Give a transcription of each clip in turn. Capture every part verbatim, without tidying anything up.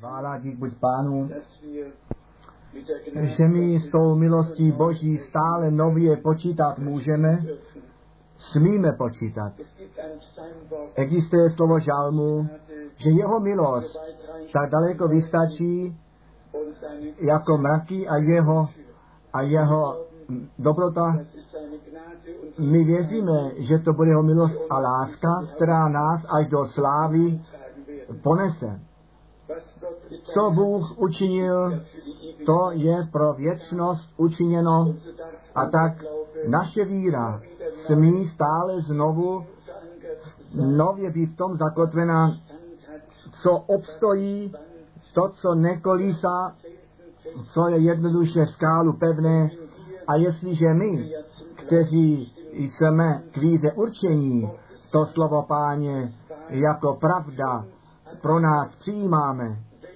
Chvála dík buď Pánu, že my s tou milostí Boží stále nově počítat můžeme, smíme počítat. Existuje slovo žalmu, že jeho milost tak daleko vystačí jako mraky a jeho, a jeho dobrota. My věříme, že to bude jeho milost a láska, která nás až do slávy ponese. Co Bůh učinil, to je pro věčnost učiněno, a tak naše víra smí stále znovu nově být v tom zakotvená, co obstojí, to, co nekolísá, co je jednoduše skálu pevné. A jestliže my, kteří jsme k víře určení, to slovo Páně jako pravda pro nás přijímáme,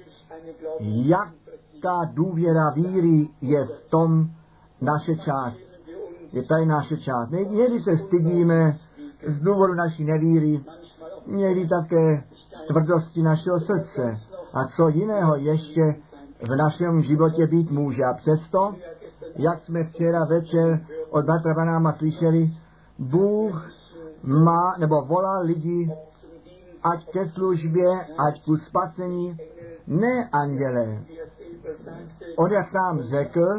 jaká důvěra víry je v tom naše část. Je tady naše část. Někdy se stydíme z důvodu naší nevíry, někdy také z tvrdosti našeho srdce. A co jiného ještě v našem životě být může. A přesto, jak jsme včera večer od bratra Banáma slyšeli, Bůh má, nebo volá lidi, ať ke službě, ať ku spasení, ne anděle. On jak sám řekl,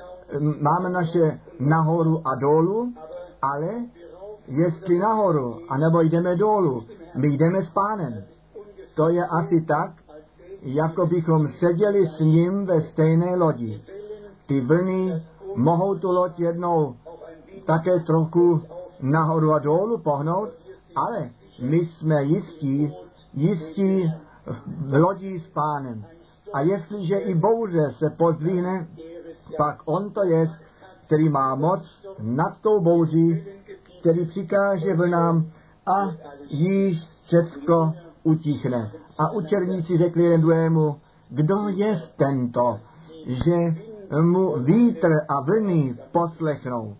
máme naše nahoru a dolů, ale jestli nahoru, anebo jdeme dolů, my jdeme s Pánem. To je asi tak, jako bychom seděli s ním ve stejné lodi. Ty vlny mohou tu loď jednou také trochu nahoru a dolů pohnout, ale my jsme jistí, jistí v lodi s Pánem. A jestliže i bouře se pozdvihne, pak on to je, který má moc nad tou bouří, který přikáže vlnám a již všecko utichne. A učedníci řekli jeden druhému, kdo je tento, že mu vítr a vlny poslechnou.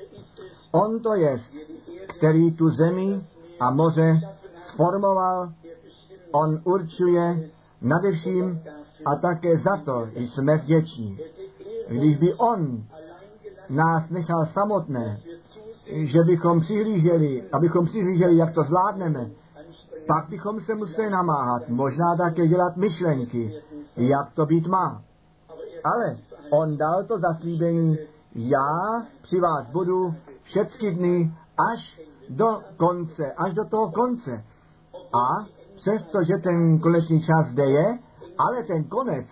On to je, který tu zemi a moře sformoval, on určuje nadevším a také za to jsme vděční. Když by on nás nechal samotné, že bychom přihlíželi, abychom přihlíželi, jak to zvládneme, pak bychom se museli namáhat, možná také dělat myšlenky, jak to být má. Ale on dal to zaslíbení, já při vás budu všechny dny až do konce, až do toho konce. A přestože ten konečný čas zde je, ale ten konec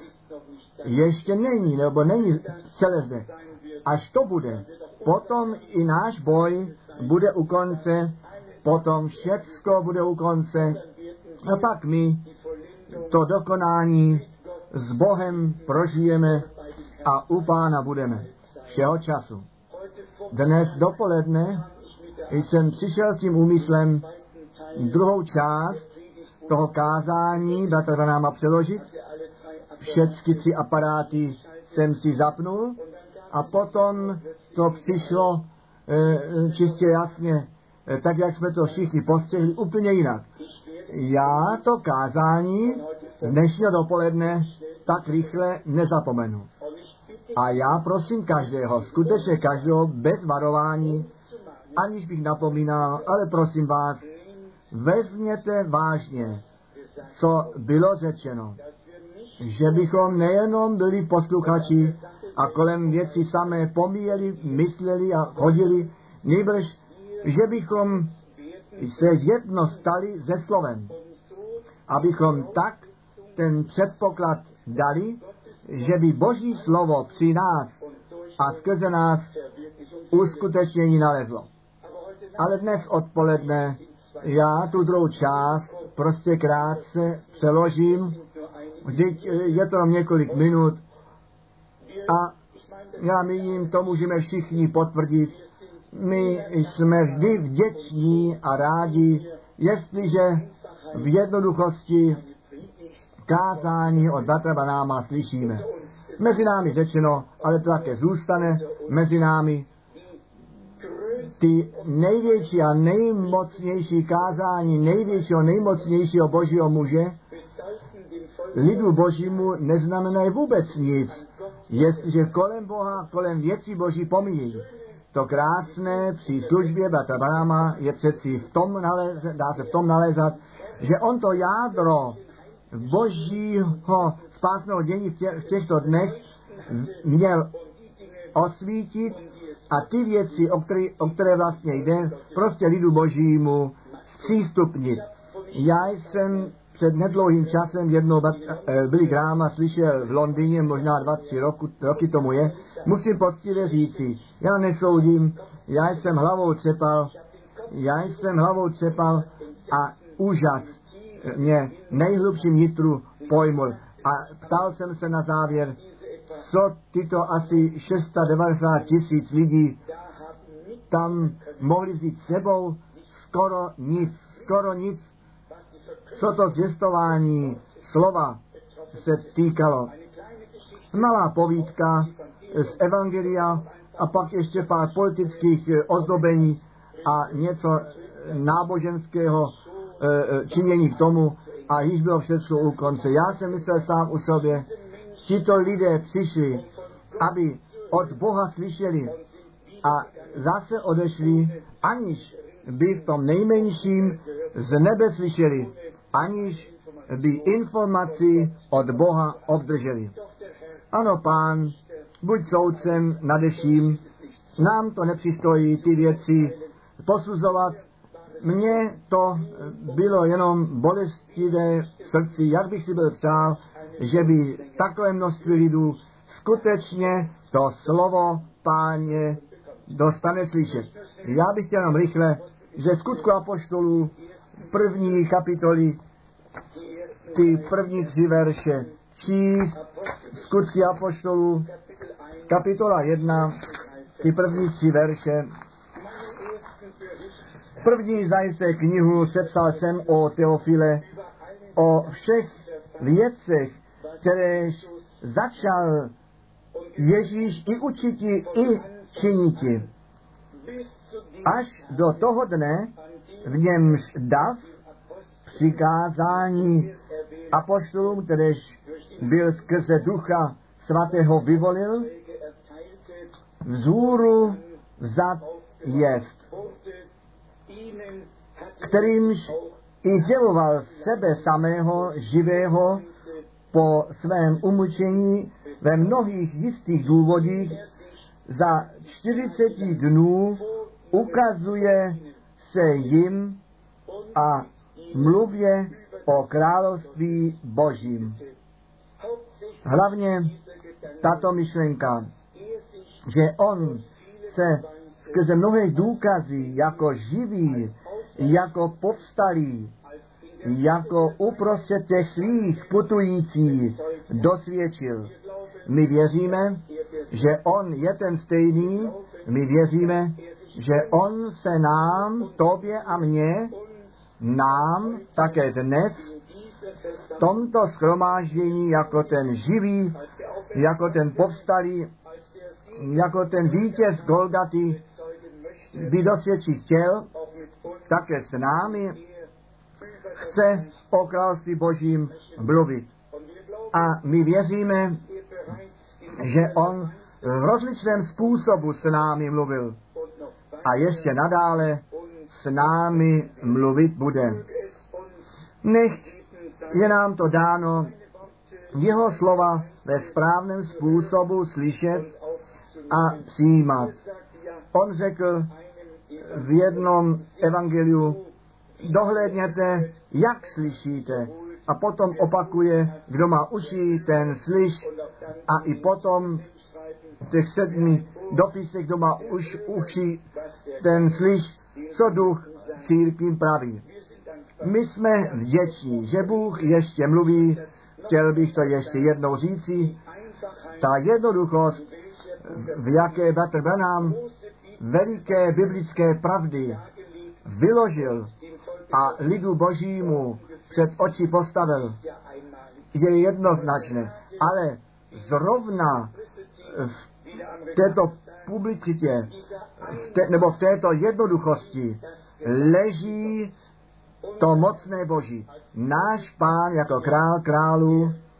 ještě není, nebo není celé zde. Až to bude, potom i náš boj bude u konce, potom všecko bude u konce, a pak my to dokonání s Bohem prožijeme a u Pána budeme všeho času. Dnes dopoledne jsem přišel s tím úmyslem druhou část toho kázání bratr Banáma přeložit. Všechny tři aparáty jsem si zapnul a potom to přišlo e, čistě jasně, e, tak jak jsme to všichni postřehli, úplně jinak. Já to kázání z dnešního dopoledne tak rychle nezapomenu. A já prosím každého, skutečně každého, bez varování, aniž bych napomínal, ale prosím vás, vezměte vážně, co bylo řečeno. Že bychom nejenom byli posluchači a kolem věci samé pomíjeli, mysleli a chodili, nejbrž, že bychom se jedno stali se slovem. Abychom tak ten předpoklad dali, že by Boží slovo při nás a skrze nás uskutečnění nalezlo. Ale dnes odpoledne já tu druhou část prostě krátce přeložím, vždyť je to několik minut a já míním, to můžeme všichni potvrdit. My jsme vždy vděční a rádi, jestliže v jednoduchosti kázání od bratra Banáma slyšíme. Mezi námi řečeno, ale to také zůstane mezi námi, ty největší a nejmocnější kázání největšího, nejmocnějšího Božího muže lidu božímu neznamenají vůbec nic, jestliže kolem Boha, kolem věcí boží pomíjí. To krásné při službě bratra Branhama je přeci v tom nalézat, dá se v tom nalézat, že on to jádro božího spásného dění v, tě, v těchto dnech měl osvítit a ty věci, o které, o které vlastně jde, prostě lidu božímu zpřístupnit. Já jsem před nedlouhým časem jednou Billy Grahama slyšel v Londýně, možná dva, tři roku, roky tomu je, musím poctivě říci, já nesoudím, já jsem hlavou třepal, já jsem hlavou třepal a úžas mě nejhlubším nitru pojmul. A ptal jsem se na závěr, co tyto asi šest set devadesát tisíc lidí tam mohli vzít sebou, skoro nic, skoro nic, co to zvěstování slova se týkalo. Malá povídka z Evangelia a pak ještě pár politických ozdobení a něco náboženského činění k tomu a již bylo všechno u konce. Já jsem myslel sám u sobě, tito lidé přišli, aby od Boha slyšeli a zase odešli, aniž by v tom nejmenším z nebe slyšeli, aniž by informaci od Boha obdrželi. Ano, Pán, buď soudcem nadeším, nám to nepřistojí ty věci posuzovat. Mně to bylo jenom bolestivé v srdci, jak bych si byl přál, že by takové množství lidů skutečně to slovo Páně dostane slyšet. Já bych chtěl jenom rychle, že Skutku apoštolů první kapitoly, ty první tři verše číst, Skutky apoštolů, kapitola jedna, ty první tři verše. První zajisté knihu sepsal jsem o Teofile, o všech věcech, které začal Ježíš i učiti, i činiti. Až do toho dne, v němž dav přikázání apoštolům, kteréž byl skrze Ducha Svatého vyvolil, vzhůru vzat jest, kterýmž i sděloval sebe samého živého po svém umučení ve mnohých jistých důvodích za čtyřiceti dnů ukazuje se jim a mluvě o království Božím. Hlavně tato myšlenka, že on se skrze mnohé důkazy jako živý, jako povstalý, jako uprostřed těch svých putujících dosvědčil. My věříme, že on je ten stejný, my věříme, že on se nám, tobě a mně, nám také dnes v tomto shromáždění jako ten živý, jako ten povstalý, jako ten vítěz Golgaty by dosvědčit chtěl, také s námi chce o království Božím mluvit. A my věříme, že on v rozličném způsobu s námi mluvil a ještě nadále s námi mluvit bude. Nechť je nám to dáno jeho slova ve správném způsobu slyšet a přijímat. On řekl v jednom evangeliu, dohlédněte, jak slyšíte. A potom opakuje, kdo má uši, ten slyš. A i potom v těch sedmi dopisech, kdo má už uši, ten slyš, co duch církvím praví. My jsme vděční, že Bůh ještě mluví, chtěl bych to ještě jednou říci, ta jednoduchost, v jaké bratr Branham veliké biblické pravdy vyložil a lidu Božímu před oči postavil, je jednoznačné. Ale zrovna v této publicitě, v té, nebo v této jednoduchosti leží to mocné Boží. Náš Pán jako král králů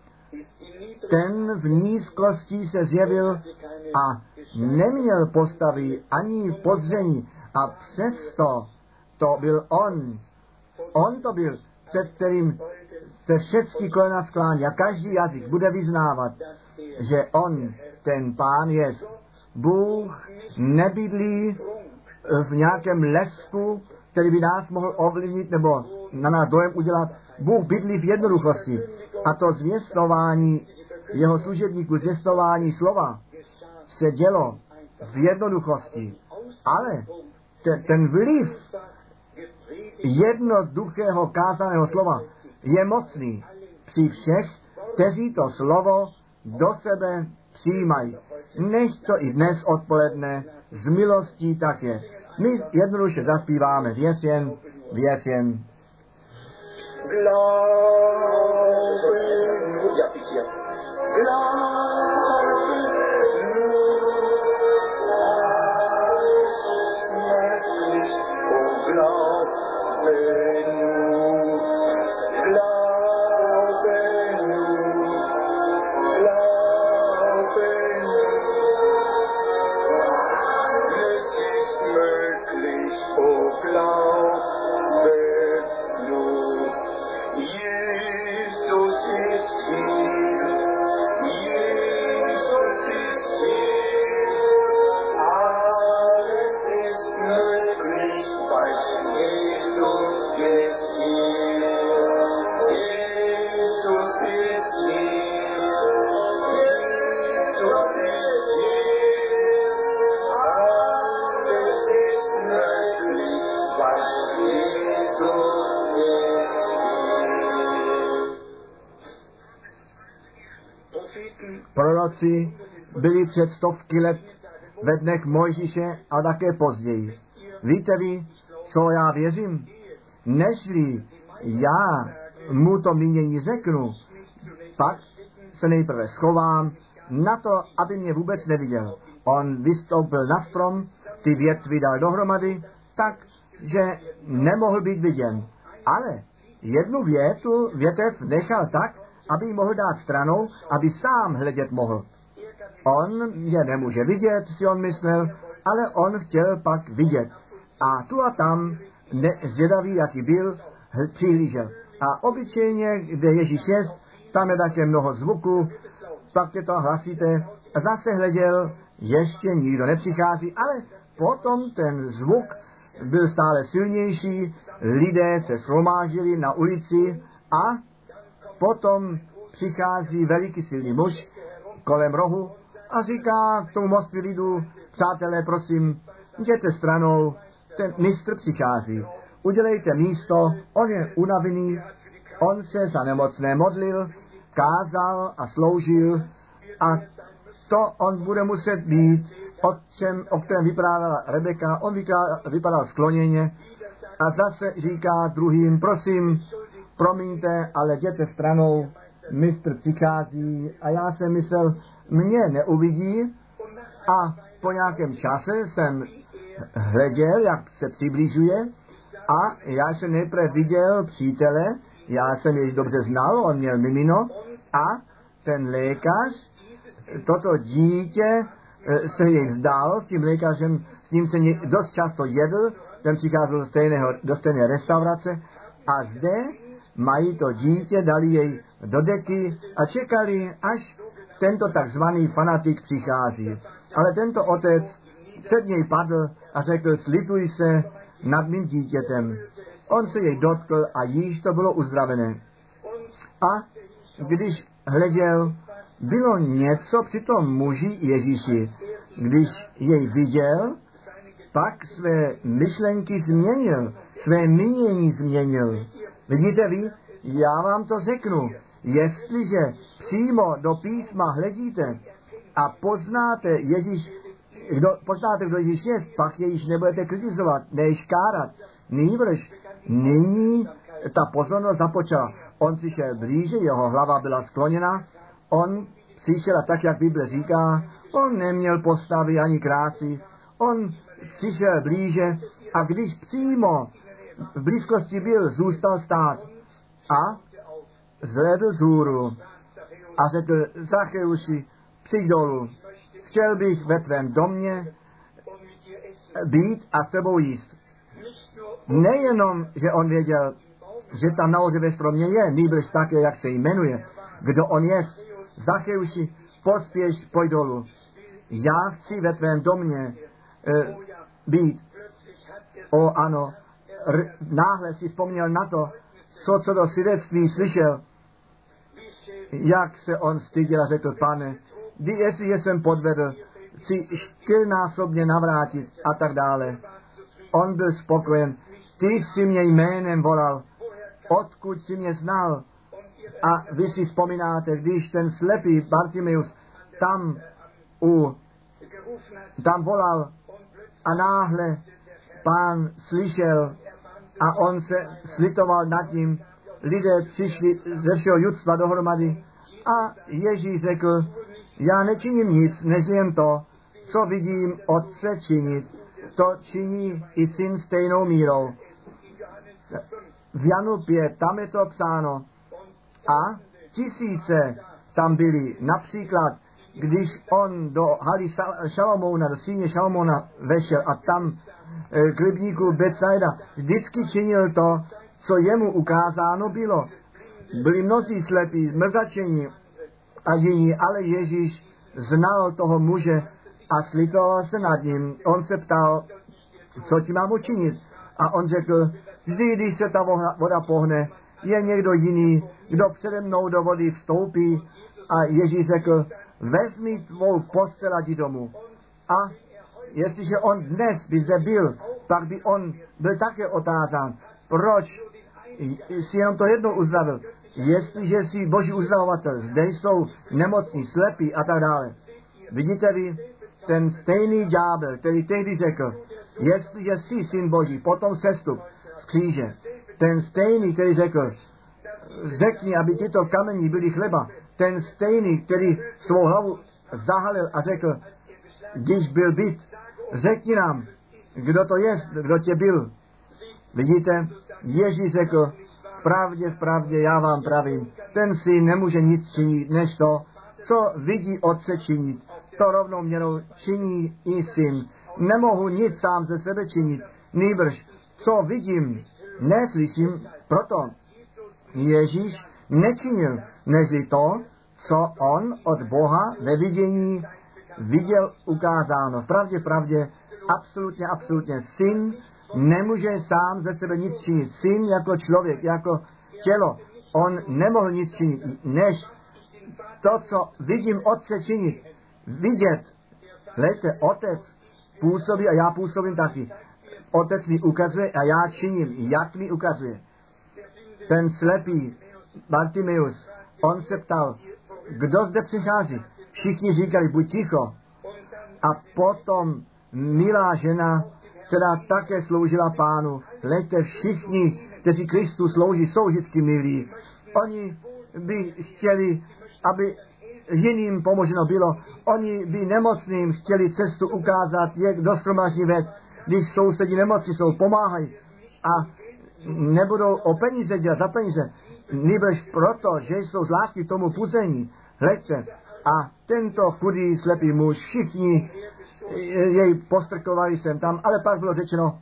ten v nízkosti se zjevil a neměl postavy ani pozření a přesto to byl on. On to byl, před kterým se všechny kolena sklání a každý jazyk bude vyznávat, že on, ten Pán je. Bůh nebydlí v nějakém lesku, který by nás mohl ovlivnit nebo na nás dojem udělat. Bůh bydlí v jednoduchosti. A to zvěstování jeho služebníků, zvěstování slova se dělo v jednoduchosti. Ale ten, ten vliv jednoduchého kázaného slova je mocný při všech, kteří to slovo do sebe přijímají. Nech to i dnes odpoledne z milostí tak je. My jednoduše zaspíváme věř jen, věř jen. Proroci byli před stovky let ve dnech Mojžíše a také později. Víte vy, co já věřím? Nežli já mu to mínění řeknu, pak se nejprve schovám na to, aby mě vůbec neviděl. On vystoupil na strom, ty větvy dal dohromady, tak, že nemohl být viděn. Ale jednu větu, větev nechal tak, aby ji mohl dát stranou, aby sám hledět mohl. On je nemůže vidět, si on myslel, ale on chtěl pak vidět. A tu a tam, ne, zvědavý, jaký byl, přihlížel. A obyčejně, kde Ježíš je, tam je také mnoho zvuku, pak je to hlasíte, a zase hleděl, ještě nikdo nepřichází, ale potom ten zvuk byl stále silnější, lidé se shromáždili na ulici a potom přichází veliký silný muž kolem rohu a říká k tomu mostu lidu, přátelé, prosím, jděte stranou, ten mistr přichází, udělejte místo, on je unavený, on se za nemocné modlil, kázal a sloužil a to on bude muset být, o, čem, o kterém vyprávěla Rebeka, on vypadal, vypadal skloněně a zase říká druhým, prosím, promiňte, ale jděte stranou, mistr přichází a já jsem myslel, mě neuvidí a po nějakém čase jsem hleděl, jak se přibližuje a já jsem nejprve viděl přítele, já jsem jej dobře znal, on měl mimino a ten lékař, toto dítě se jej vzdal, s tím lékařem, s ním se dost často jedl, ten přicházel do, stejného, do stejné restaurace a zde mají to dítě, dali jej do deky a čekali, až tento takzvaný fanatik přichází. Ale tento otec před něj padl a řekl, slituj se nad mým dítětem. On se jej dotkl a již to bylo uzdravené. A když hleděl, bylo něco při tom muži Ježíši. Když jej viděl, pak své myšlenky změnil, své mínění změnil. Vidíte vy, já vám to řeknu, jestliže přímo do písma hledíte a poznáte Ježíš, kdo, poznáte, kdo Ježíš je, pak je již nebudete kritizovat, než kárat. Nýbrž, nyní ta pozornost započala. On přišel blíže, jeho hlava byla skloněna, on přišel tak, jak Bible říká, on neměl postavy ani krásy, on přišel blíže a když přímo v blízkosti byl, zůstal stát a zhlédl vzhůru a řekl: Zacheuši, přijď dolů, chtěl bych ve tvém domě být a s tebou jíst. Nejenom, že on věděl, že tam nahoře ve stromě je, nýbrž také, jak se jmenuje, kdo on je. Zacheuši, pospěš, pojď dolů. Já chci ve tvém domě e, být. O ano, R- náhle si vzpomněl na to, co, co do svědectví slyšel, jak se on styděl a řekl: Pane, kdy jestli jsem podvedl, chci čtyřnásobně navrátit a tak dále. On byl spokojen. Ty jsi mě jménem volal, odkud jsi mě znal. A vy si vzpomínáte, když ten slepý Bartimeus tam u, tam volal a náhle Pán slyšel a on se slitoval nad tím. Lidé přišli ze všeho judstva dohromady a Ježíš řekl: já nečiním nic, než jen to, co vidím Otce činit. To činí i Syn stejnou mírou. V Janu pět, tam je to psáno. A tisíce tam byli. Například, když on do haly Šalomouna, do síně Šalomouna vešel a tam e, k rybníku Betsaida vždycky činil to, co jemu ukázáno bylo. Byli mnozí slepí, mrzačení a jiní, ale Ježíš znal toho muže a slitoval se nad ním. On se ptal: co ti mám učinit? A on řekl: vždy, když se ta voda pohne, je někdo jiný, kdo přede mnou do vody vstoupí. A Ježíš řekl: vezmi tvou postel a jdi domů. A jestliže on dnes by zde byl, pak by on byl také otázán: proč si jenom to jednou uzdravil? Jestliže jsi Boží uzdravovatel, zde jsou nemocní, slepí a tak dále. Vidíte vy, ten stejný ďábel, který tehdy řekl: jestliže jsi Syn Boží, potom sestup z kříže. Ten stejný, který řekl: řekni, aby tyto kamení byly chleba. Ten stejný, který svou hlavu zahalil a řekl, když byl byt, řekni nám, kdo to je, kdo tě byl. Vidíte, Ježíš řekl: v pravdě, v pravdě, já vám pravím, ten syn nemůže nic činit, než to, co vidí Otce činit. To rovnou měrou činí i syn. Nemohu nic sám ze sebe činit, nýbrž co vidím, neslyším, proto Ježíš nečinil, nežli to, co on od Boha ve vidění viděl ukázáno. V pravdě, v pravdě, absolutně, absolutně, syn nemůže sám ze sebe nic činit. Syn jako člověk, jako tělo, on nemohl nic činit, než to, co vidím Otce činit. Vidět, hleďte, Otec působí a já působím taky. Otec mi ukazuje a já činím, jak mi ukazuje. Ten slepý Bartimeus, on se ptal, kdo zde přichází? Všichni říkali, buď ticho. A potom milá žena, která také sloužila Pánu, hleďte, všichni, kteří Kristu slouží, jsou vždycky milí. Oni by chtěli, aby jiným pomoženo bylo. Oni by nemocným chtěli cestu ukázat, jak do shromáždí vést. Když sousedí nemocní jsou, pomáhají a nebudou o peníze dělat, za peníze, nýbrž proto, že jsou zvláštní tomu puzení. Hleďte, a tento chudý slepý muž, všichni jej postrkovali sem tam, ale pak bylo řečeno,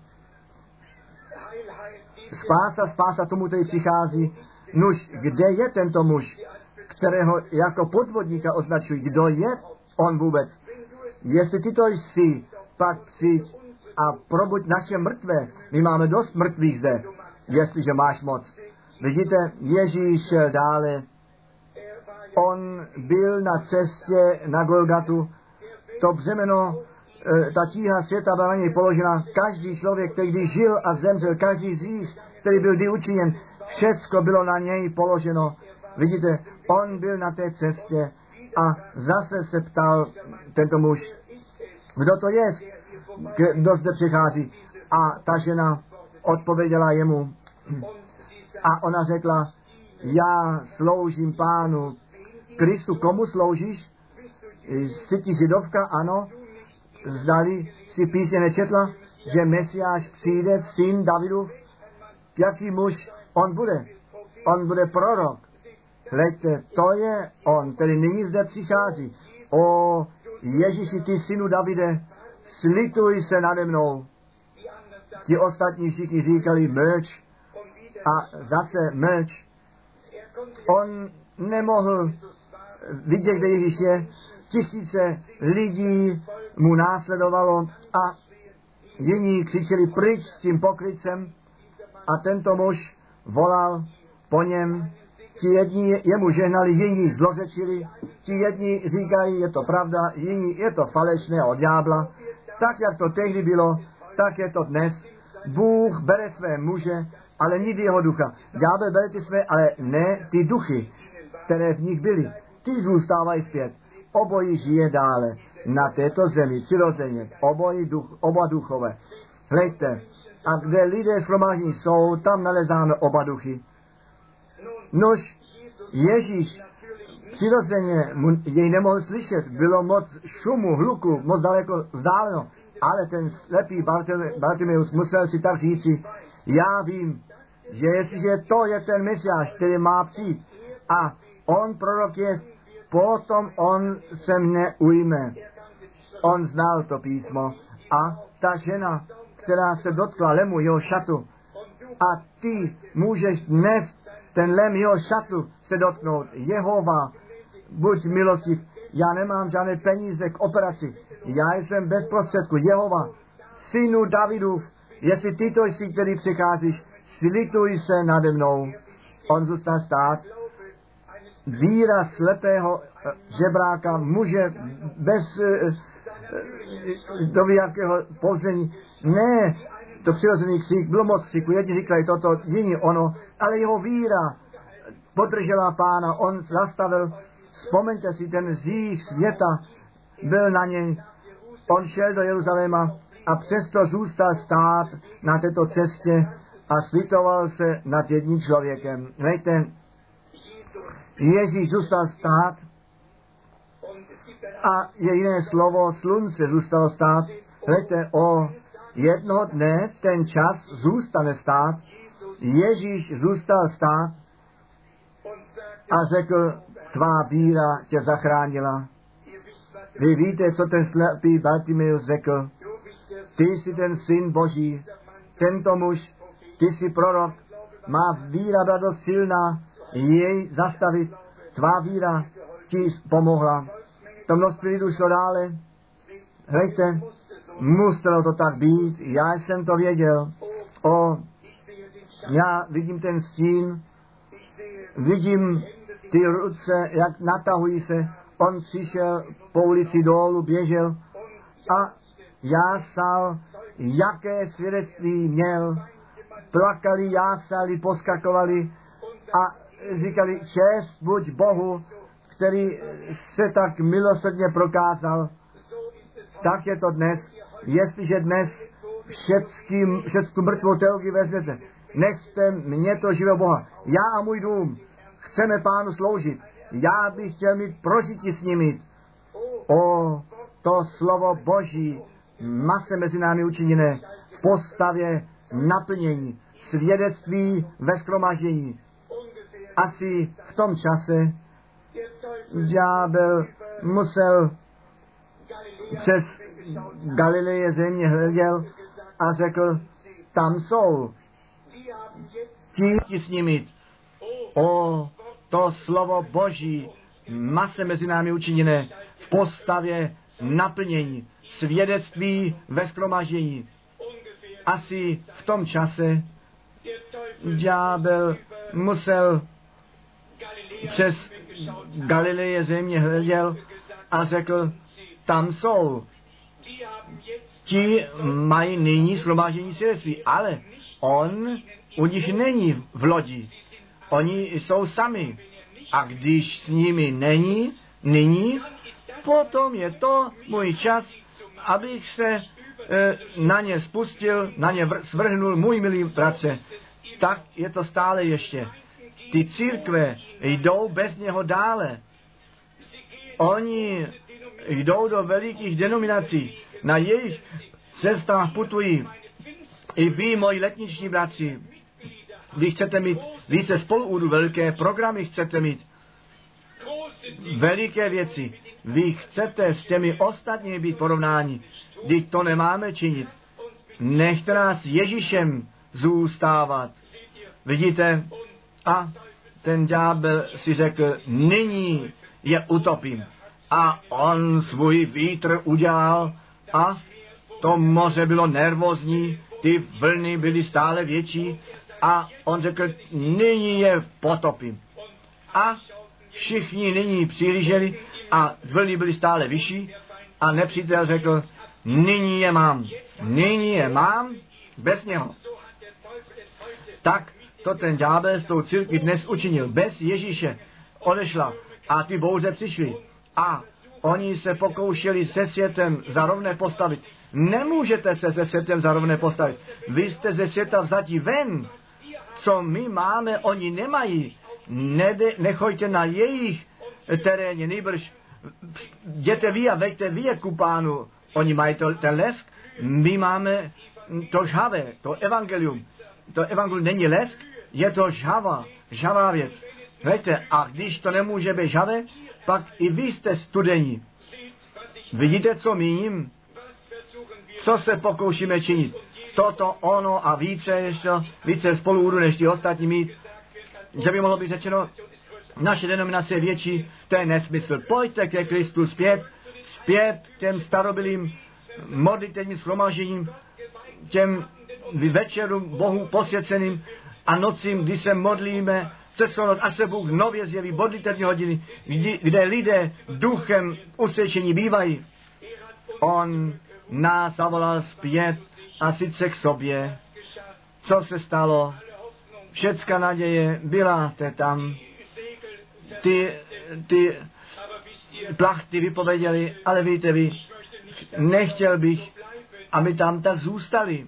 spása, spása tomu, který přichází. Nuž, kde je tento muž, kterého jako podvodníka označují? Kdo je on vůbec? Jestli ty to jsi, pak přijď a probuď naše mrtvé. My máme dost mrtvých zde, jestliže máš moc. Vidíte, Ježíš šel dále. On byl na cestě na Golgatu. To břemeno, ta tíha světa byla na něj položena. Každý člověk, který žil a zemřel, každý z nich, který byl kdy učiněn, všecko bylo na něj položeno. Vidíte, on byl na té cestě a zase se ptal tento muž, kdo to je, kdo zde přichází. A ta žena odpověděla jemu a ona řekla, já sloužím Pánu Kristu. Komu sloužíš? Jsi ti židovka? Ano. Zdali si písně nečetla, že Mesiáš přijde, syn Davidův? Jaký muž on bude? On bude prorok. Hleďte, to je on, který nyní zde přichází. O Ježíši, ty synu Davide, slituj se nade mnou. Ti ostatní všichni říkali mlč a zase mlč. On nemohl vidět, kde Ježíš je. Tisíce lidí mu následovalo a jiní křičeli pryč s tím pokrytcem a tento muž volal po něm. Ti jedni jemu žehnali, jiní zlořečili, ti jedni říkají, je to pravda, jiní je to falešné od ďábla. Tak, jak to tehdy bylo, tak je to dnes. Bůh bere své muže, ale nikdy jeho ducha. Ďábel bere ty své, ale ne ty duchy, které v nich byly. Ty zůstávají zpět. Obojí žije dále na této zemi, přirozeně. Obojí duch, oba duchové. Hleďte, a kde lidé shromáždění jsou, tam nalezáme oba duchy. Nož Ježíš přirozeně jej nemohl slyšet, bylo moc šumu, hluku, moc daleko vzdáleno, ale ten slepý Bartimeus musel si tak říci, já vím, že jestliže to je ten Mesiáš, který má přijít a on prorok je, potom on se mne ujme. On znal to písmo a ta žena, která se dotkla lemu jeho šatu a ty můžeš dnes ten lem jeho šatu se dotknout. Jehova, buď milostiv, já nemám žádné peníze k operaci, já jsem bez prostředku. Jehova, synu Davidův, jestli ty to jsi, který přicházíš, slituj se nade mnou. On zůstal stát. Víra slepého žebráka, muže bez do jakého povření. Ne, to přirozený křik, bylo moc křiku, jedni říkali toto, jiní ono, ale jeho víra podržela Pána, on zastavil, vzpomeňte si, ten zích světa byl na něj, on šel do Jeruzaléma a přesto zůstal stát na této cestě a slitoval se nad jedním člověkem. Hejte, Ježíš zůstal stát a je jiné slovo, slunce zůstalo stát. Hejte, o jednoho dne ten čas zůstane stát. Ježíš zůstal stát a řekl, tvá víra tě zachránila. Vy víte, co ten slepý Bartimeus řekl. Ty jsi ten syn Boží, tento muž, ty jsi prorok, má víra byla dost silná, jej zastavit. Tvá víra ti pomohla. To množství lidů šlo dále. Hejte, muselo to tak být, já jsem to věděl. O, já vidím ten stín, vidím ty ruce, jak natahují se. On přišel po ulici dolů, běžel a jásal, jaké svědectví měl. Plakali, jásali, poskakovali a říkali, čest buď Bohu, který se tak milosrdně prokázal. Tak je to dnes. Jestliže dnes všeckým, všeckou mrtvou teologii vezmete, nechte mě to živého Boha. Já a můj dům chceme Pánu sloužit. Já bych chtěl mít prožití s nimi. O, to slovo Boží, mase mezi námi učiněné, v postavě naplnění, svědectví ve shromaždění. Asi v tom čase ďábel musel přes Galileje země hleděl a řekl, tam jsou ti, ti s nimi. O, to slovo Boží, mase mezi námi učiněné, v postavě naplnění, svědectví ve shromaždění. Asi v tom čase ďábel musel přes Galileje země hleděl a řekl, tam jsou. Ti mají nyní shromáždění svědectví, ale on u nich není v lodi. Oni jsou sami. A když s nimi není, nyní, potom je to můj čas, abych se e, na ně spustil, na ně svrhnul, můj milý bratře. Tak je to stále ještě. Ty církve jdou bez něho dále. Oni jdou do velikých denominací, na jejich cestách putují. I vy, moji letniční bratři, vy chcete mít více spoluúdu, velké programy chcete mít. veliké věci. Vy chcete s těmi ostatními být porovnáni. Vždyť to nemáme činit. Nechte nás Ježíšem zůstávat. Vidíte? A ten ďábel si řekl, nyní je utopím. A on svůj vítr udělal a to moře bylo nervózní, ty vlny byly stále větší a on řekl, nyní je potopím. A všichni nyní přihlíželi a vlny byly stále vyšší a nepřítel řekl, nyní je mám, nyní je mám bez něho. Tak to ten ďábel s tou církví dnes učinil. Bez Ježíše odešla a ty bouře přišly. A oni se pokoušeli se světem zarovné postavit. Nemůžete se se světem zarovné postavit. Vy jste ze světa vzati ven. Co my máme, oni nemají. Nede, nechoďte na jejich teréně, nejbrž jděte vy a veďte vy je ku Pánu. Oni mají to, ten lesk, my máme to žhavé, to evangelium. To evangelium není lesk, je to žhava, žhavá věc. Víte, a když to nemůže být žhavé, pak i vy jste studení. Vidíte, co míním? Co se pokoušíme činit? Toto, ono a více ještě, více spoluúdu než ti ostatní mít. Že by mohlo být řečeno, naše denominace je větší, to je nesmysl. Pojďte ke Kristu zpět, zpět k těm starobylým modlitevním shromažděním, těm večerům Bohu posvěceným a nocím, kdy se modlíme, celou noc, až se Bůh nově zjeví, modlitevní hodiny, kdy, kde lidé duchem usvědčení bývají. On nás zavolal zpět a sice k sobě. Co se stalo? Všecka naděje byla tam. Ty, ty plachty vypověděli, ale víte vy, nechtěl bych, aby tam tak zůstali.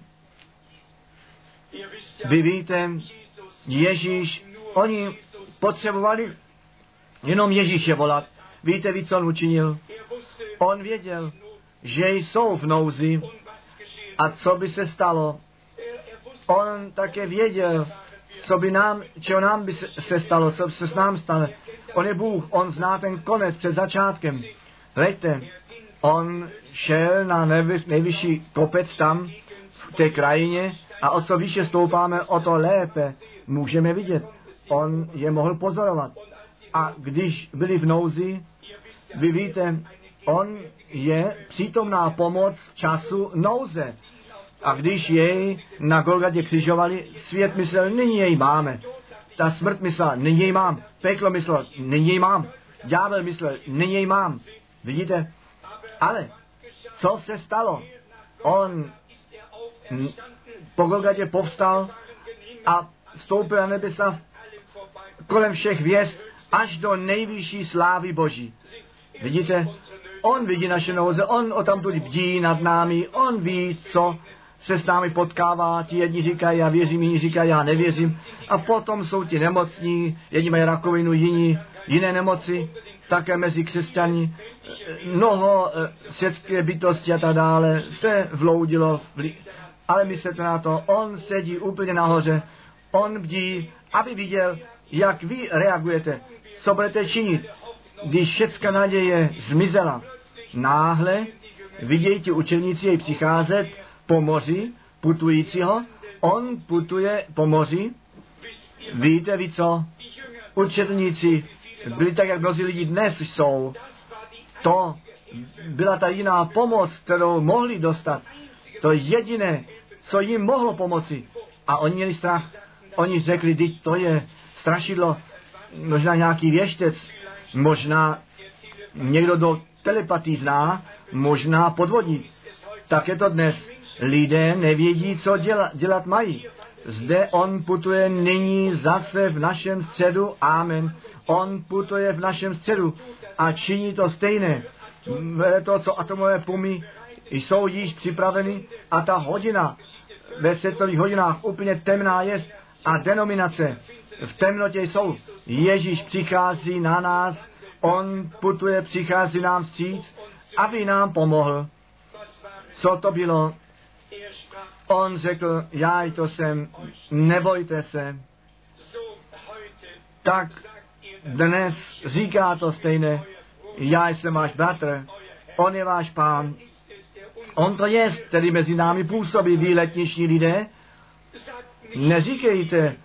Vy víte, Ježíš, oni potřebovali jenom Ježíše volat. Víte vy, co on učinil? On věděl, že jsou v nouzi a co by se stalo. On také věděl, co by nám, čeho nám by se stalo, co se s nám stane. On je Bůh, on zná ten konec před začátkem. Hleďte, on šel na nejvyšší kopec tam, v té krajině, a o co výše stoupáme, o to lépe můžeme vidět. On je mohl pozorovat. A když byli v nouzi, vy víte, on je přítomná pomoc v času nouze. A když jej na Golgatě křižovali, svět myslel, nyní jej máme. Ta smrt myslela, nyní jej mám. Peklo myslel, nyní jej mám. Ďábel myslel, nyní jej mám. Vidíte? Ale co se stalo? On po Golgatě povstal a vstoupil na nebesa kolem všech hvězd až do nejvyšší slávy Boží. Vidíte? On vidí naše nouze, on o tam tudy bdí nad námi, on ví, co se s námi potkává, ti jedni říkají, já věřím, jiní říkají, já nevěřím. A potom jsou ti nemocní, jedni mají rakovinu, jiní jiné nemoci, také mezi křesťani. Mnoho světské bytosti a tak dále se vloudilo, ale myslete na to, on sedí úplně nahoře, on bdí, aby viděl, jak vy reagujete, co budete činit, když všecka naděje zmizela. Náhle vidějí ti učeníci jej přicházet po moři, putujícího, on putuje po moři. Víte vy co? Učedníci byli tak, jak mnozí lidi dnes jsou. To byla ta jiná pomoc, kterou mohli dostat. To jediné, co jim mohlo pomoci. A oni měli strach. Oni řekli, teď to je strašidlo, možná nějaký věštec, možná někdo do telepatí zná, možná podvodí. Tak je to dnes. Lidé nevědí, co děla, dělat mají. Zde on putuje nyní zase v našem středu. Amen. On putuje v našem středu a činí to stejné. To, co atomové pumy jsou již připraveny a ta hodina ve světových hodinách úplně temná je a denominace v temnotě jsou. Ježíš přichází na nás, on putuje, přichází nám vstříc, aby nám pomohl. Co to bylo? On řekl, já to jsem, nebojte se. Tak dnes říká to stejné. Já jsem váš bratr, on je váš pán. On to je, který mezi námi působí, vy letniční lidé. Neříkejte,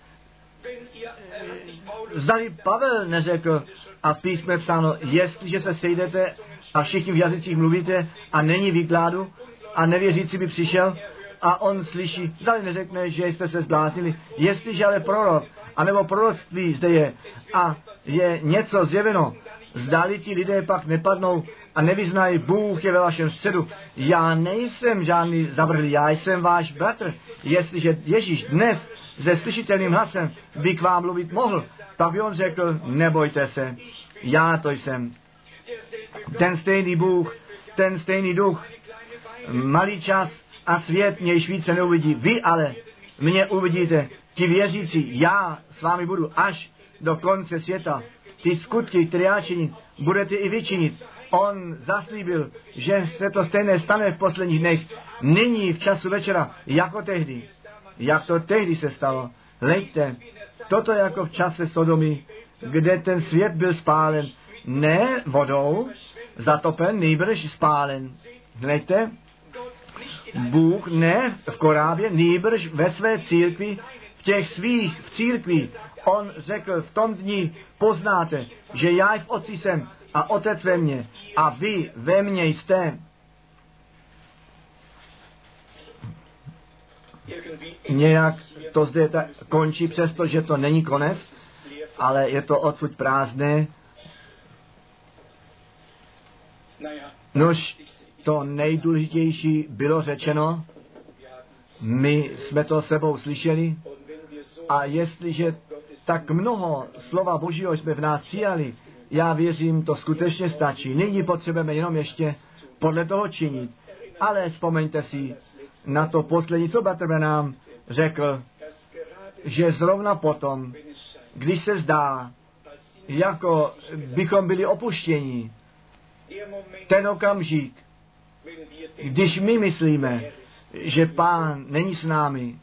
zdali Pavel neřekl a v písme psáno, jestliže se sejdete a všichni v jazycích mluvíte a není výkladu a nevěřící by přišel a on slyší, zdali neřekne, že jste se zbláznili. Jestliže ale prorok, anebo proroctví zde je a je něco zjeveno, zdali ti lidé pak nepadnou a nevyznají, Bůh je ve vašem středu. Já nejsem žádný zavrhlý, já jsem váš bratr. Jestliže Ježíš dnes se slyšitelným hlasem by k vám mluvit mohl, tak by on řekl, nebojte se, já to jsem. Ten stejný Bůh, ten stejný duch, malý čas a svět mě již více neuvidí. Vy ale mě uvidíte, ti věřící, já s vámi budu až do konce světa. Ty skutky, které já činím, budete i vy činit. On zaslíbil, že se to stejné stane v posledních dnech, nyní v času večera, jako tehdy. Jak to tehdy se stalo. Hleďte, toto jako v čase Sodomy, kde ten svět byl spálen, ne vodou, zatopen, nýbrž spálen. Hleďte, Bůh ne v Korábě, nýbrž ve své církvi, v těch svých v církvi. On řekl, v tom dni poznáte, že já v Otci jsem a Otec ve mně a vy ve mně jste. Nějak to zde tak končí, přestože to není konec, ale je to odsud prázdné. Nož to nejdůležitější bylo řečeno, my jsme to sebou slyšeli a jestliže tak mnoho slova Božího jsme v nás přijali, já věřím, to skutečně stačí. Nyní potřebujeme jenom ještě podle toho činit. Ale vzpomeňte si na to poslední, co bratr nám řekl, že zrovna potom, když se zdá, jako bychom byli opuštěni, ten okamžik, když my myslíme, že Pán není s námi,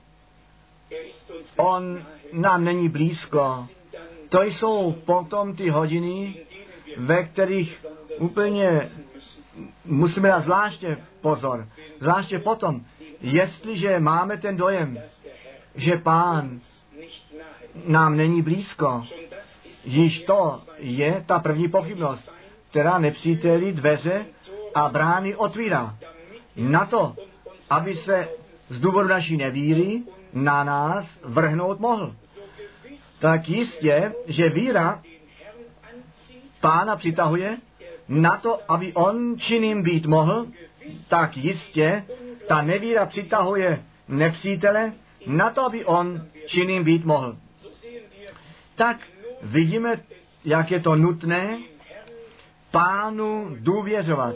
on nám není blízko, to jsou potom ty hodiny, ve kterých úplně musíme dát zvláště pozor. Zvláště potom, jestliže máme ten dojem, že Pán nám není blízko, již to je ta první pochybnost, která nepříteli dveře a brány otvírá. Na to, aby se z důvodu naší nevíry na nás vrhnout mohl. Tak jistě, že víra Pána přitahuje na to, aby on činným být mohl, tak jistě ta nevíra přitahuje nepřítele na to, aby on činným být mohl. Tak vidíme, jak je to nutné Pánu důvěřovat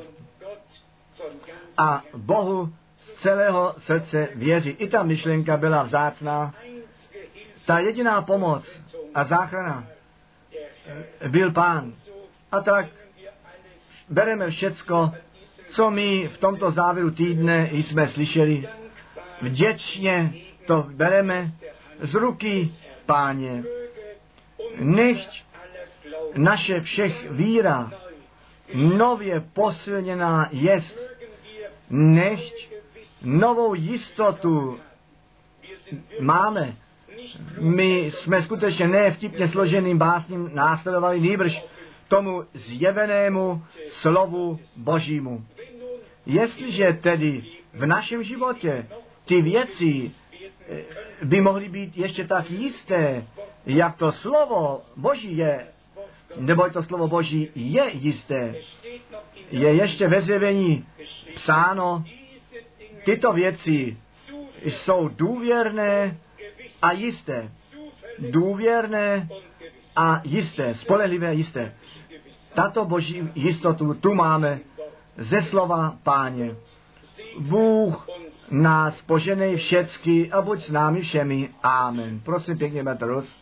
a Bohu z celého srdce věřit. I ta myšlenka byla vzácná. Ta jediná pomoc a záchrana byl Pán. A tak bereme všecko, co my v tomto závěru týdne jsme slyšeli. Vděčně to bereme z ruky Páně. Nechť naše všech víra nově posilněná jest, nechť novou jistotu máme. My jsme skutečně ne vtipně složeným básním následovali, nýbrž tomu zjevenému slovu Božímu. Jestliže tedy v našem životě ty věci by mohly být ještě tak jisté, jak to slovo Boží je, nebo to slovo Boží je jisté, je ještě ve zjevení psáno, tyto věci jsou důvěrné a jisté. Důvěrné a jisté, spolehlivé a jisté. Tato Boží jistotu tu máme ze slova Páně. Bůh nás poženej všecky a buď s námi všemi. Amen. Prosím pěkně, Petrus.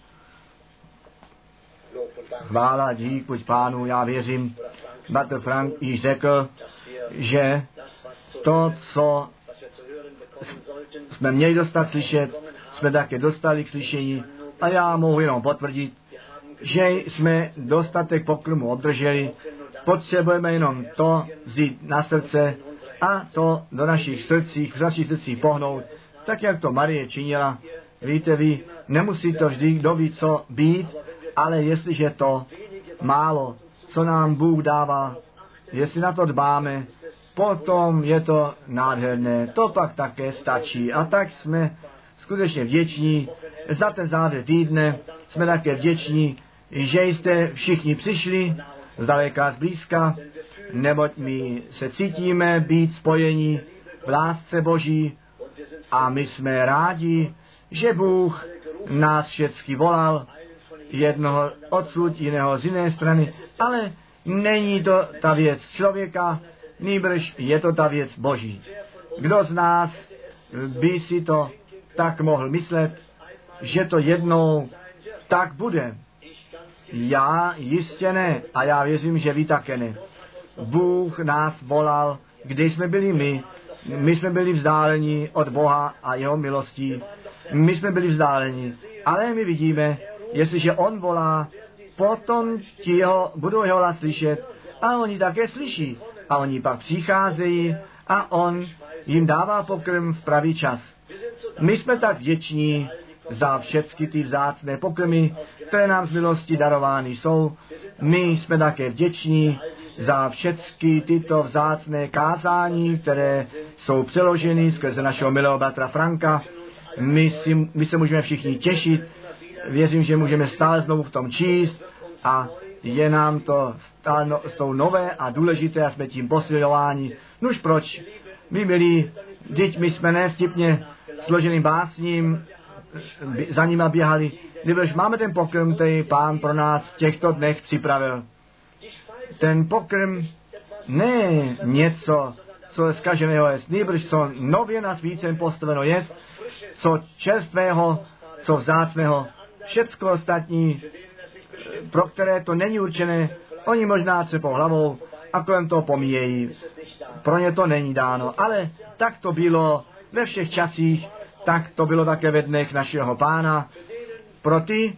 Chvála, dík, buď Pánu, já věřím. Bratr Frank již řekl, že to, co jsme měli dostat slyšet, jsme také dostali k slyšení a já mohu jenom potvrdit, že jsme dostatek pokrmu obdrželi, potřebujeme jenom to vzít na srdce a to do našich srdcích, v našich srdcích pohnout, tak jak to Marie činila. Víte vy, nemusí to vždy kdo ví co být, ale jestliže to málo, co nám Bůh dává, jestli na to dbáme, potom je to nádherné, to pak také stačí. A tak jsme skutečně vděční za ten závěr týdne, jsme také vděční, že jste všichni přišli, zdaleka, zblízka, neboť my se cítíme být spojení v lásce Boží a my jsme rádi, že Bůh nás všechny volal, jednoho odsud, jiného z jiné strany, ale není to ta věc člověka, nýbrž je to ta věc Boží. Kdo z nás by si to tak mohl myslet, že to jednou tak bude? Já jistě ne, a já věřím, že vy také ne. Bůh nás volal, kde jsme byli my. My jsme byli vzdáleni od Boha a jeho milostí. My jsme byli vzdáleni, ale my vidíme, jestliže on volá, potom ti jeho, budou jeho hlas slyšet a oni také slyší. A oni pak přicházejí a on jim dává pokrm v pravý čas. My jsme tak vděční za všechny ty vzácné pokrmy, které nám z milosti darovány jsou. My jsme také vděční za všechny tyto vzácné kázání, které jsou přeloženy skrze našeho milého bratra Franka. My, si, my se můžeme všichni těšit. Věřím, že můžeme stále znovu v tom číst a je nám to stále no, s tou nové a důležité a jsme tím posilováni. Nuž proč? My milí, teď my jsme nevtipně složeným básním za nima běhali, nebož máme ten pokrm, který Pán pro nás v těchto dnech připravil. Ten pokrm ne něco, co je zkaženého jest, nebož co nově na svícen postaveno jest, co čerstvého, co vzácného, všecko ostatní, pro které to není určené, oni možná třepou hlavou a kolem toho pomíjejí. Pro ně to není dáno, ale tak to bylo ve všech časích, tak to bylo také ve dnech našeho Pána. Pro ty,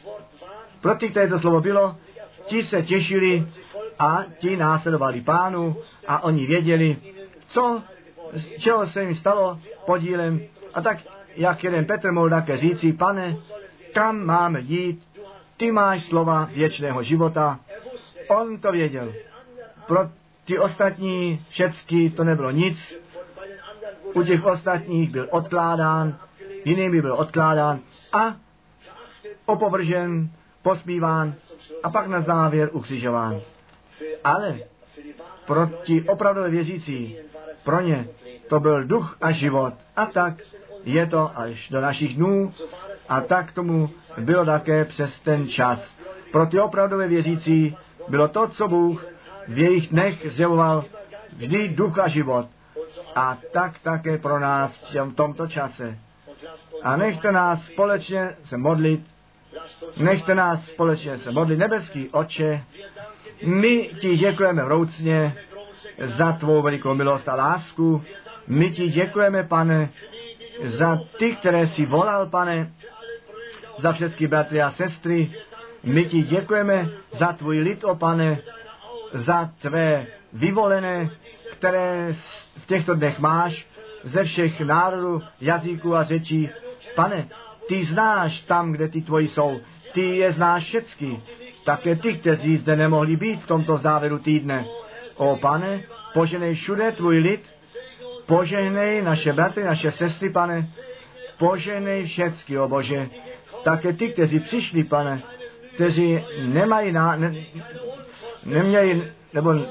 pro ty, které to slovo bylo, ti se těšili a ti následovali Pánu a oni věděli, co, z čeho se jim stalo podílem. A tak, jak jeden Petr mohl také říci, Pane, kam máme jít, ty máš slova věčného života. On to věděl. Pro ty ostatní všecky to nebylo nic. U těch ostatních byl odkládán, jiným by byl odkládán a opovržen, posmíván a pak na závěr ukřižován. Ale pro ti opravdové věřící, pro ně to byl duch a život. A tak je to až do našich dnů a tak tomu bylo také přes ten čas. Pro ty opravdové věřící bylo to, co Bůh v jejich dnech zjevoval, vždy duch a život. A tak také pro nás v tomto čase. A nechte nás společně se modlit, nechte nás společně se modlit, nebeský Otče, my ti děkujeme vroucně za tvou velikou milost a lásku, my ti děkujeme, Pane, za ty, které jsi volal, Pane, za všechny bratry a sestry, my ti děkujeme za tvůj lid, o Pane, za tvé vyvolené, které v těchto dnech máš, ze všech národů, jazyků a řečí. Pane, ty znáš tam, kde ty tvoji jsou, ty je znáš všecky, také ty, kteří zde nemohli být v tomto závěru týdne. O Pane, poženej všude tvůj lid, poženej naše bratry, naše sestry, Pane, poženej všecky, o Bože, také ty, kteří přišli, Pane, kteří nemají, na, ne, nemějí, nebo uh,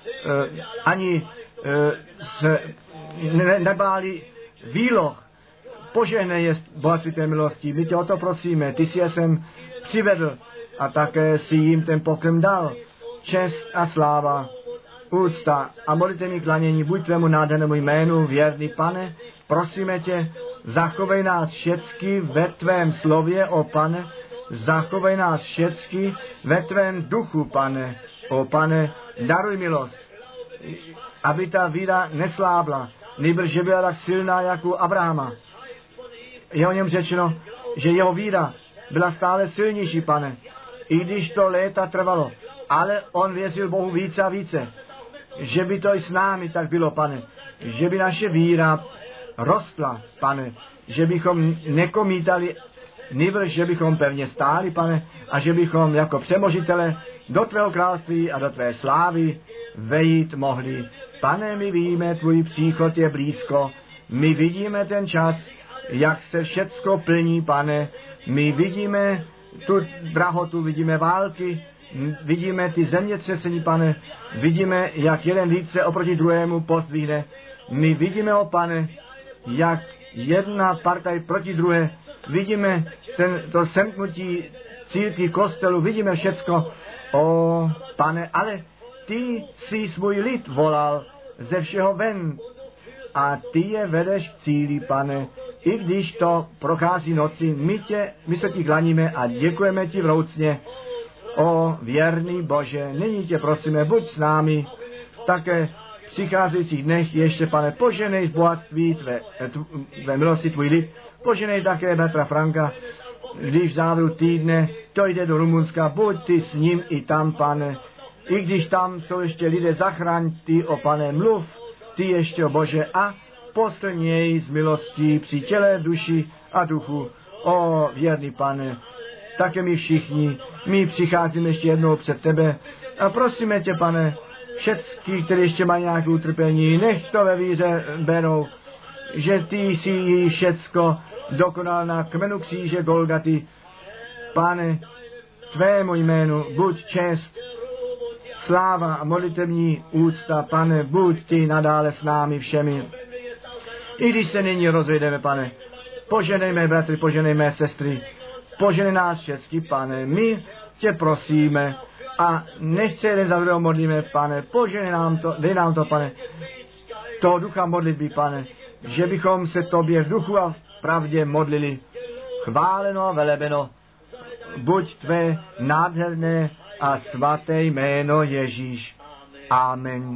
ani uh, se ne, nebáli výloh, požehnej je bohatství té milosti, my tě o to prosíme, ty si je sem přivedl a také si jim ten pokrm dal, čest a sláva, úcta a modlitevní klanění, buď tvému nádhernému jménu, věrný Pane, prosíme tě, zachovej nás všecky ve tvém slově, o Pane, zachovej nás všecky ve tvém duchu, Pane, o Pane, daruj milost, aby ta víra neslábla, nýbrž že byla tak silná jako Abrahama. Je o něm řečeno, že jeho víra byla stále silnější, Pane. i když to léta trvalo, ale on věřil Bohu více a více, že by to i s námi tak bylo, pane, že by naše víra rostla, pane, že bychom nekomítali, nýbrž, že bychom pevně stáli, pane, a že bychom jako přemožitele do tvého království a do tvé slávy vejít mohli. Pane, my víme, tvůj příchod je blízko, my vidíme ten čas, jak se všecko plní, pane, my vidíme tu drahotu, vidíme války, vidíme ty zemětřesení, pane, vidíme, jak jeden více oproti druhému pozdvihne. My vidíme, o pane, jak jedna partaj proti druhé, vidíme ten, to semknutí církví, kostelu, vidíme všecko, o pane, ale ty jsi svůj lid volal ze všeho ven a ty je vedeš k cíli, pane, i když to prochází noci, my, tě, my se ti klaníme a děkujeme ti vroucně. O věrný Bože, nyní tě prosíme, buď s námi, také v přicházejících dnech ještě, pane, poženej z bohatství tvé, tvé milosti tvůj lid, poženej také bratra Franka, když v závěru týdne to jde do Rumunska, buď ty s ním i tam, pane, i když tam jsou ještě lidé, zachraň ty, o pane, mluv, ty ještě, o Bože, a poslň jej z milostí při těle, duši a duchu. O věrný pane, také my všichni, my přicházíme ještě jednou před tebe a prosíme tě, pane, všetky, kteří ještě mají nějaké utrpení, nech to ve víře berou, že ty jsi všecko dokonal na kmenu kříže Golgaty. Pane, tvému jménu buď čest, sláva a modlitevní úcta, pane, buď ty nadále s námi všemi. I když se nyní rozejdeme, pane, poženejme bratry, poženejme sestry, poženej nás všechny, pane, my tě prosíme a nechce jeden za druhého modlíme, pane, poženej nám to, dej nám to, pane, toho ducha modlitby, pane, že bychom se tobě v duchu a v pravdě modlili. Chváleno a velebeno, buď tvé nádherné a svaté jméno Ježíš. Amen.